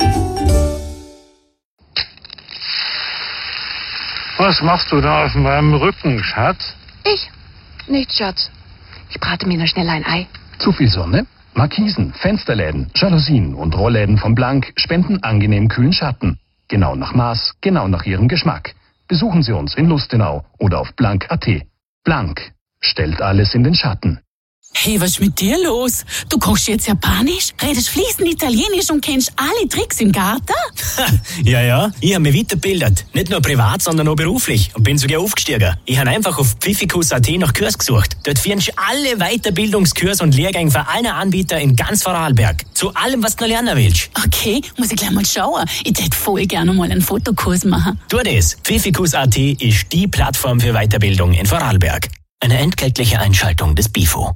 Was machst du da auf meinem Rücken, Schatz? Ich? Nichts, Schatz. Ich brate mir nur schnell ein Ei. Zu viel Sonne? Markisen, Fensterläden, Jalousien und Rollläden von Blank spenden angenehm kühlen Schatten. Genau nach Maß, genau nach Ihrem Geschmack. Besuchen Sie uns in Lustenau oder auf blank punkt at. Blank stellt alles in den Schatten. Hey, was ist mit dir los? Du kochst jetzt Japanisch, redest fließend Italienisch und kennst alle Tricks im Garten? Ja, ja, ich habe mich weitergebildet. Nicht nur privat, sondern auch beruflich. Und bin sogar aufgestiegen. Ich habe einfach auf pfiffikus punkt at nach Kurs gesucht. Dort findest du alle Weiterbildungskurse und Lehrgänge von allen Anbietern in ganz Vorarlberg. Zu allem, was du noch lernen willst. Okay, muss ich gleich mal schauen. Ich hätte voll gerne mal einen Fotokurs machen. Tu das. pfiffikus punkt at ist die Plattform für Weiterbildung in Vorarlberg. Eine entgeltliche Einschaltung des B I F O.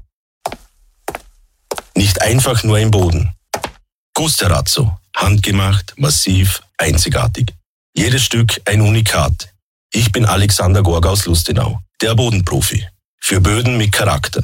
Nicht einfach nur im Boden. Gusterazzo. Handgemacht, massiv, einzigartig. Jedes Stück ein Unikat. Ich bin Alexander Gorga aus Lustenau, der Bodenprofi. Für Böden mit Charakter.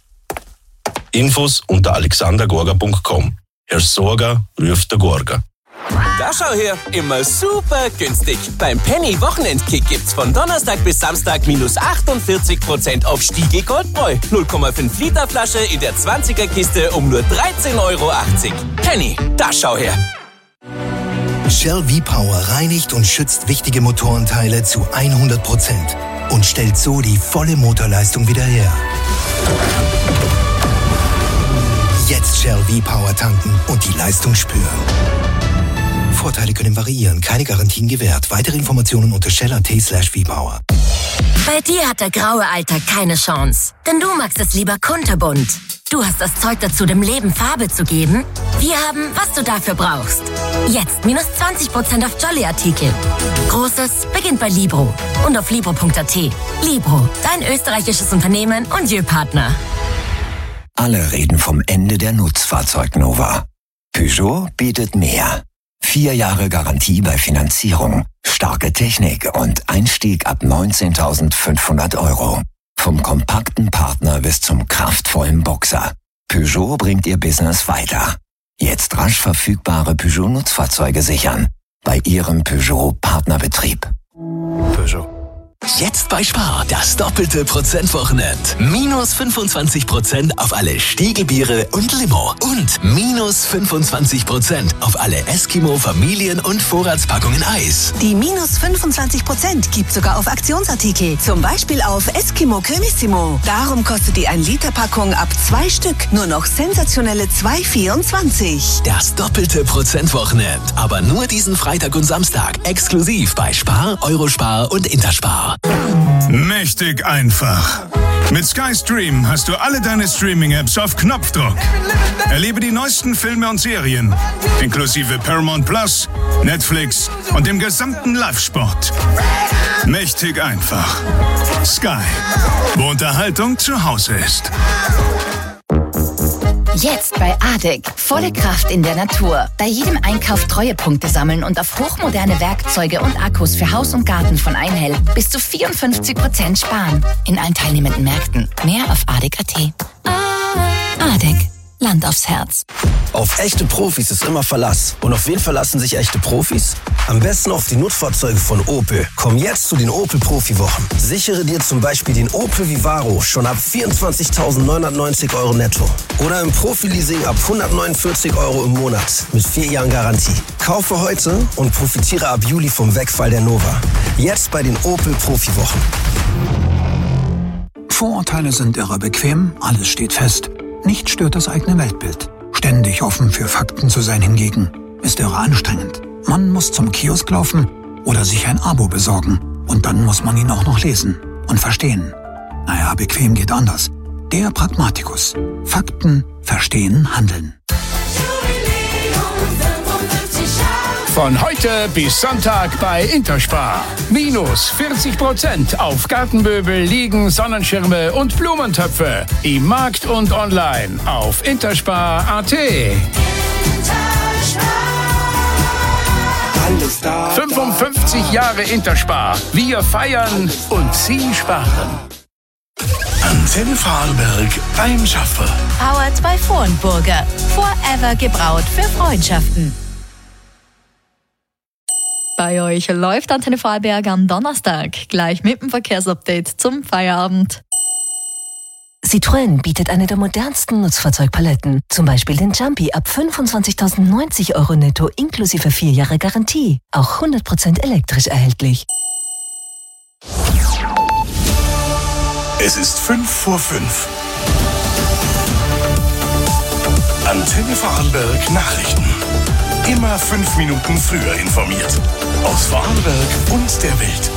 Infos unter alexander gorga punkt com. Herr Sorga ruft der Gorga. Da schau her, immer super günstig. Beim Penny Wochenendkick gibt's von Donnerstag bis Samstag minus achtundvierzig Prozent auf Stiegel Goldbräu. null Komma fünf Liter Flasche in der zwanziger Kiste um nur dreizehn Euro achtzig. Penny, da schau her. Shell V-Power reinigt und schützt wichtige Motorenteile zu hundert Prozent und stellt so die volle Motorleistung wieder her. Jetzt Shell V-Power tanken und die Leistung spüren. Vorteile können variieren, keine Garantien gewährt. Weitere Informationen unter shell.at slash V-Power. Bei dir hat der graue Alltag keine Chance, denn du magst es lieber kunterbunt. Du hast das Zeug dazu, dem Leben Farbe zu geben. Wir haben, was du dafür brauchst. Jetzt minus zwanzig Prozent auf Jolly-Artikel. Großes beginnt bei Libro und auf libro punkt at. Libro, dein österreichisches Unternehmen und Jö-Partner. Alle reden vom Ende der Nutzfahrzeugnova. Peugeot bietet mehr. Vier Jahre Garantie bei Finanzierung, starke Technik und Einstieg ab neunzehntausendfünfhundert Euro. Vom kompakten Partner bis zum kraftvollen Boxer. Peugeot bringt Ihr Business weiter. Jetzt rasch verfügbare Peugeot-Nutzfahrzeuge sichern. Bei Ihrem Peugeot-Partnerbetrieb. Peugeot. Jetzt bei Spar das doppelte Prozentwochenende. Minus fünfundzwanzig Prozent auf alle Stiegelbiere und Limo. Und minus fünfundzwanzig Prozent auf alle Eskimo Familien- und Vorratspackungen Eis. Die minus fünfundzwanzig Prozent gibt sogar auf Aktionsartikel. Zum Beispiel auf Eskimo Cremissimo. Darum kostet die ein Liter Packung ab zwei Stück nur noch sensationelle zwei Euro vierundzwanzig. Das doppelte Prozentwochenende. Aber nur diesen Freitag und Samstag. Exklusiv bei Spar, Eurospar und Interspar. Mächtig einfach. Mit Sky Stream hast du alle deine Streaming-Apps auf Knopfdruck. Erlebe die neuesten Filme und Serien, inklusive Paramount Plus, Netflix und dem gesamten Live-Sport. Mächtig einfach. Sky, wo Unterhaltung zu Hause ist. Jetzt bei A D E C. Volle Kraft in der Natur. Bei jedem Einkauf Treuepunkte sammeln und auf hochmoderne Werkzeuge und Akkus für Haus und Garten von Einhell bis zu vierundfünfzig Prozent sparen. In allen teilnehmenden Märkten. Mehr auf A D E C punkt at. A D E C. Land aufs Herz. Auf echte Profis ist immer Verlass. Und auf wen verlassen sich echte Profis? Am besten auf die Nutzfahrzeuge von Opel. Komm jetzt zu den Opel Profi-Wochen. Sichere dir zum Beispiel den Opel Vivaro schon ab vierundzwanzigtausendneunhundertneunzig Euro netto. Oder im Profi-Leasing ab hundertneunundvierzig Euro im Monat mit vier Jahren Garantie. Kaufe heute und profitiere ab Juli vom Wegfall der Nova. Jetzt bei den Opel Profi-Wochen. Vorurteile sind irre bequem, alles steht fest. Nicht stört das eigene Weltbild. Ständig offen für Fakten zu sein hingegen ist irre anstrengend. Man muss zum Kiosk laufen oder sich ein Abo besorgen. Und dann muss man ihn auch noch lesen und verstehen. Naja, bequem geht anders. Der Pragmatikus. Fakten, verstehen, handeln. Von heute bis Sonntag bei Interspar. Minus vierzig Prozent auf Gartenmöbel, Liegen, Sonnenschirme und Blumentöpfe. Im Markt und online auf interspar punkt at. fünfundfünfzig Jahre Interspar. Wir feiern und Sie sparen. Antenne Vorarlberg beim Schaffer. Powered by Vornburger. Forever gebraut für Freundschaften. Bei euch läuft Antenne Vorarlberg am Donnerstag, gleich mit dem Verkehrsupdate zum Feierabend. Citroën bietet eine der modernsten Nutzfahrzeugpaletten, zum Beispiel den Jumpy ab fünfundzwanzigtausendneunzig Euro netto inklusive vier Jahre Garantie, auch hundert Prozent elektrisch erhältlich. Es ist fünf vor fünf. Antenne Vorarlberg Nachrichten. Immer fünf Minuten früher informiert. Aus Vorarlberg und der Welt.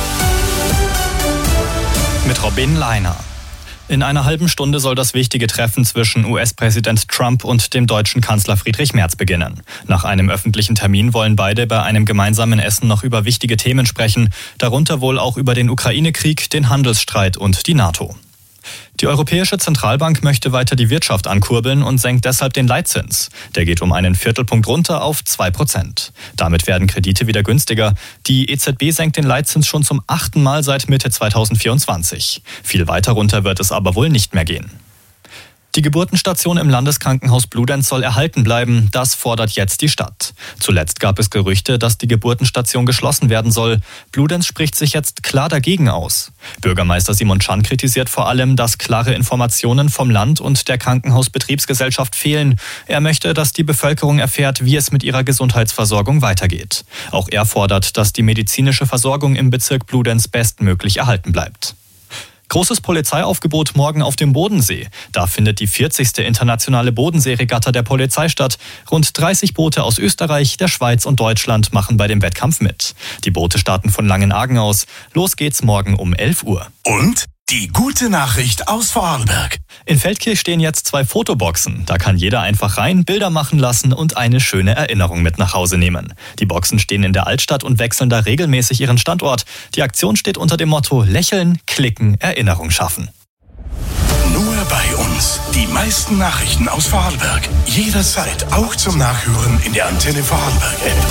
Mit Robin Leiner. In einer halben Stunde soll das wichtige Treffen zwischen U S-Präsident Trump und dem deutschen Kanzler Friedrich Merz beginnen. Nach einem öffentlichen Termin wollen beide bei einem gemeinsamen Essen noch über wichtige Themen sprechen, darunter wohl auch über den Ukraine-Krieg, den Handelsstreit und die NATO. Die Europäische Zentralbank möchte weiter die Wirtschaft ankurbeln und senkt deshalb den Leitzins. Der geht um einen Viertelpunkt runter auf zwei Prozent. Damit werden Kredite wieder günstiger. Die E Z B senkt den Leitzins schon zum achten Mal seit Mitte zweitausendvierundzwanzig. Viel weiter runter wird es aber wohl nicht mehr gehen. Die Geburtenstation im Landeskrankenhaus Bludenz soll erhalten bleiben. Das fordert jetzt die Stadt. Zuletzt gab es Gerüchte, dass die Geburtenstation geschlossen werden soll. Bludenz spricht sich jetzt klar dagegen aus. Bürgermeister Simon Schan kritisiert vor allem, dass klare Informationen vom Land und der Krankenhausbetriebsgesellschaft fehlen. Er möchte, dass die Bevölkerung erfährt, wie es mit ihrer Gesundheitsversorgung weitergeht. Auch er fordert, dass die medizinische Versorgung im Bezirk Bludenz bestmöglich erhalten bleibt. Großes Polizeiaufgebot morgen auf dem Bodensee. Da findet die vierzigste internationale Bodensee-Regatta der Polizei statt. Rund dreißig Boote aus Österreich, der Schweiz und Deutschland machen bei dem Wettkampf mit. Die Boote starten von Langenargen aus. Los geht's morgen um elf Uhr. Und die gute Nachricht aus Vorarlberg. In Feldkirch stehen jetzt zwei Fotoboxen. Da kann jeder einfach rein, Bilder machen lassen und eine schöne Erinnerung mit nach Hause nehmen. Die Boxen stehen in der Altstadt und wechseln da regelmäßig ihren Standort. Die Aktion steht unter dem Motto Lächeln, Klicken, Erinnerung schaffen. Nur bei uns. Die meisten Nachrichten aus Vorarlberg. Jederzeit auch zum Nachhören in der Antenne Vorarlberg-App.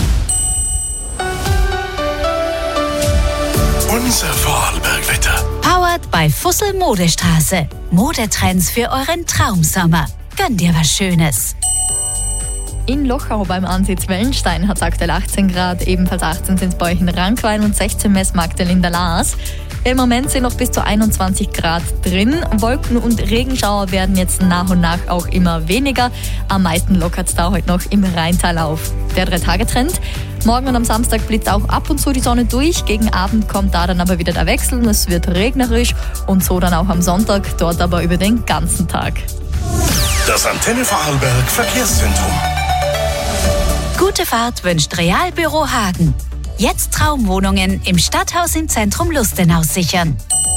Unser Vorarlberg-Wetter. Powered by Fussel Modestraße. Modetrends für euren Traumsommer. Gönn dir was Schönes. In Lochau beim Ansitz Wellenstein hat es aktuell achtzehn Grad, ebenfalls achtzehn sind es bei euch in Rankwein und sechzehn Messmarktel in der Laas. Im Moment sind noch bis zu einundzwanzig Grad drin. Wolken- und Regenschauer werden jetzt nach und nach auch immer weniger. Am meisten lockert es da heute noch im Rheintal auf. Der Drei-Tage-Trend. Morgen und am Samstag blitzt auch ab und zu die Sonne durch. Gegen Abend kommt da dann aber wieder der Wechsel und es wird regnerisch. Und so dann auch am Sonntag, dort aber über den ganzen Tag. Das Antenne Vorarlberg Verkehrszentrum. Gute Fahrt wünscht Realbüro Hagen. Jetzt Traumwohnungen im Stadthaus im Zentrum Lustenau sichern.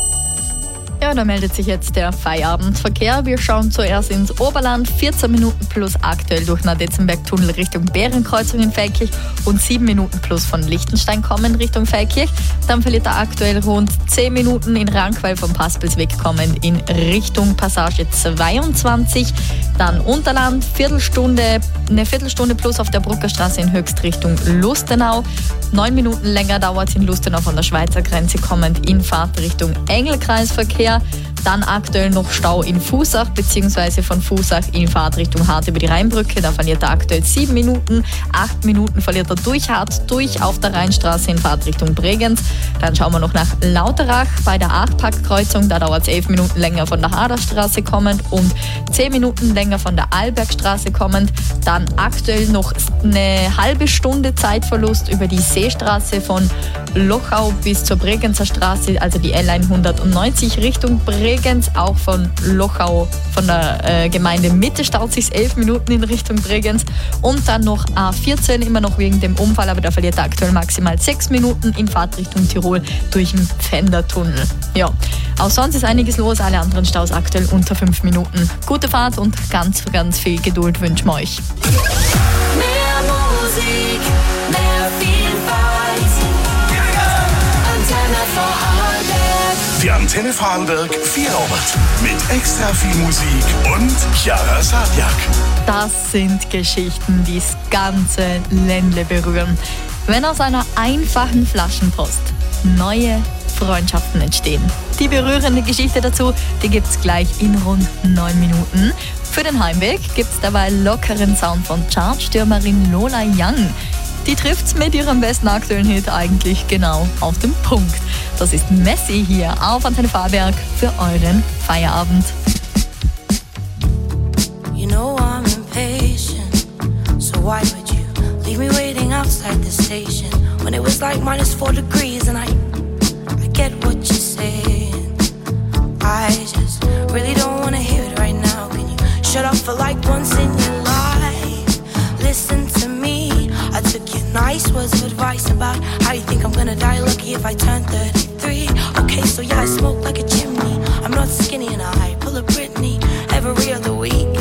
Ja, da meldet sich jetzt der Feierabendverkehr. Wir schauen zuerst ins Oberland. vierzehn Minuten plus aktuell durch Nadetzenberg-Tunnel Richtung Bärenkreuzung in Feldkirch und sieben Minuten plus von Lichtenstein kommen Richtung Feldkirch. Dann verliert er aktuell rund zehn Minuten in Rankweil vom Paspelsweg kommen in Richtung Passage zweiundzwanzig. Dann Unterland, Viertelstunde, eine Viertelstunde plus auf der Bruckerstraße in Höchst Richtung Lustenau. Neun Minuten länger dauert es in Lustenau von der Schweizer Grenze kommend in Fahrt Richtung Engelkreisverkehr. Dann aktuell noch Stau in Fußach bzw. von Fußach in Fahrt Richtung Hart über die Rheinbrücke. Da verliert er aktuell sieben Minuten. Acht Minuten verliert er durch Hart durch auf der Rheinstraße in Fahrt Richtung Bregenz. Dann schauen wir noch nach Lauterach bei der Achtparkkreuzung. Da dauert es elf Minuten länger von der Haderstraße kommend und zehn Minuten länger von der Arlbergstraße kommend. Dann aktuell noch eine halbe Stunde Zeitverlust über die Seestraße von Lochau bis zur Bregenzer Straße, also die L hundertneunzig Richtung Bregenz. Auch von Lochau, von der äh, Gemeinde Mitte staut sich elf Minuten in Richtung Bregenz. Und dann noch A vierzehn, immer noch wegen dem Unfall, aber da verliert er aktuell maximal sechs Minuten in Fahrt Richtung Tirol durch den Pfändertunnel. Ja, auch sonst ist einiges los, alle anderen Staus aktuell unter fünf Minuten. Gute Fahrt und ganz, ganz viel Geduld wünschen wir euch. Mehr Musik, mehr Vielfalt. Antenne Vorarlberg. Die Antenne Vorarlberg Vierabend mit extra viel Musik und Chiara Sadjak. Das sind Geschichten, die das ganze Ländle berühren. Wenn aus einer einfachen Flaschenpost neue Freundschaften entstehen. Die berührende Geschichte dazu, die gibt's gleich in rund neun Minuten. Für den Heimweg gibt's dabei lockeren Sound von Chartstürmerin Lola Young. Die trifft's mit ihrem besten aktuellen Hit eigentlich genau auf den Punkt. Das ist Messi hier auf Antenne Vorarlberg für euren Feierabend. You know I'm impatient, so why would you leave me waiting outside the station when it was like minus four degrees and I, I get what you're saying. I just really don't wanna hear it right now. Can you shut up for like once in your life? Listen to me. I took your nice words of advice about how you think I'm gonna die lucky if I turn thirty-three. Okay, so yeah, I smoke like a chimney. I'm not skinny and I pull a Britney every other week.